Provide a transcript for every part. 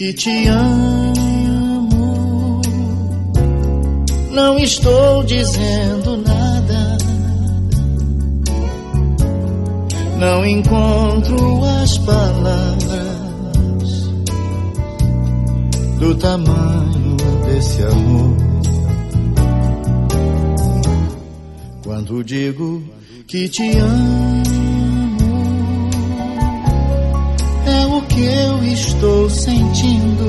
que te amo. Não estou dizendo nada, não encontro as palavras do tamanho desse amor. Quando digo que te amo, é o que eu estou sentindo,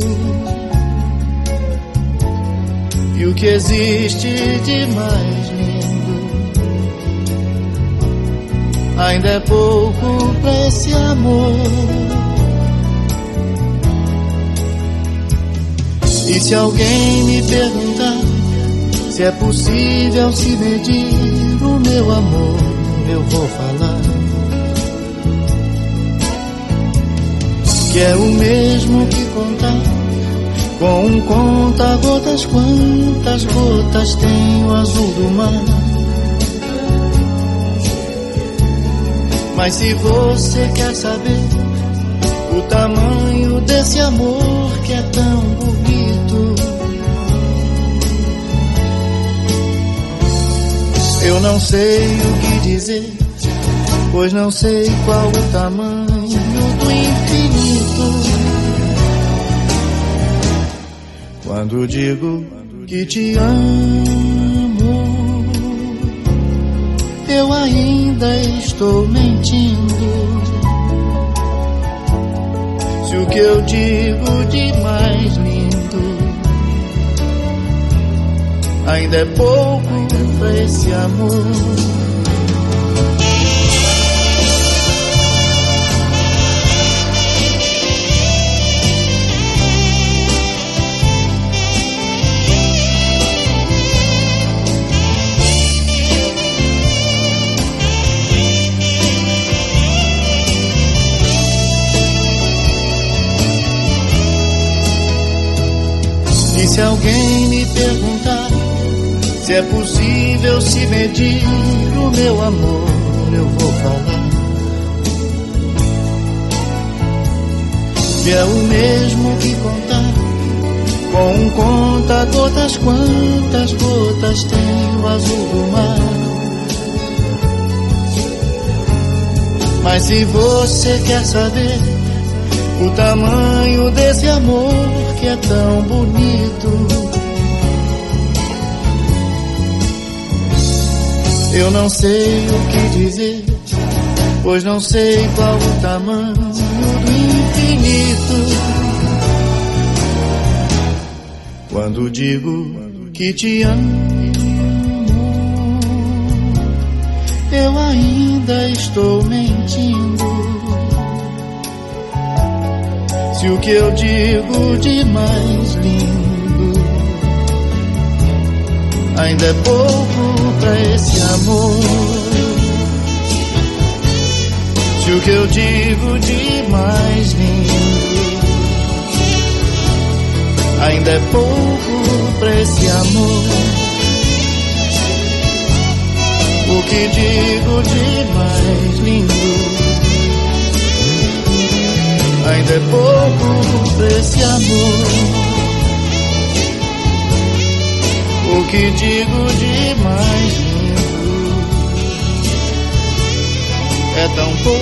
e o que existe de mais lindo. Ainda é pouco pra esse amor. E se alguém me perguntar se é possível se medir o meu amor, eu vou falar que é o mesmo que contar com um conta-gotas. Quantas gotas tem o azul do mar? Mas se você quer saber o tamanho desse amor que é tão bonito, eu não sei o que dizer, pois não sei qual o tamanho do infinito. Quando digo que te amo, eu ainda estou mentindo. Se o que eu digo de mais lindo ainda é pouco pra esse amor. E se alguém me perguntar se é possível se medir o meu amor, eu vou falar que é o mesmo que contar com um conta-gotas. Quantas gotas tem o azul do mar? Mas se você quer saber o tamanho desse amor que é tão bonito, eu não sei o que dizer, pois não sei qual o tamanho do infinito. Quando digo que te amo, eu ainda estou mentindo. Se o que eu digo de mais lindo ainda é pouco pra esse amor. Se o que eu digo de mais lindo ainda é pouco pra esse amor. O que digo de mais lindo ainda é pouco pra esse amor. O que digo de mais lindo é tão pouco